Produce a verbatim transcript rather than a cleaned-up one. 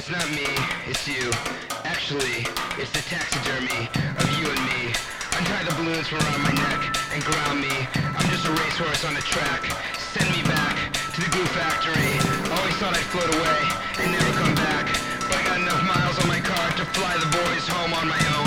It's not me, it's you. Actually, it's the taxidermy of you and me. Untie the balloons from around my neck and ground me. I'm just a racehorse on a track. Send me back to the glue factory. Always thought I'd float away and never come back. But I got enough miles on my car to fly the boys home on my own.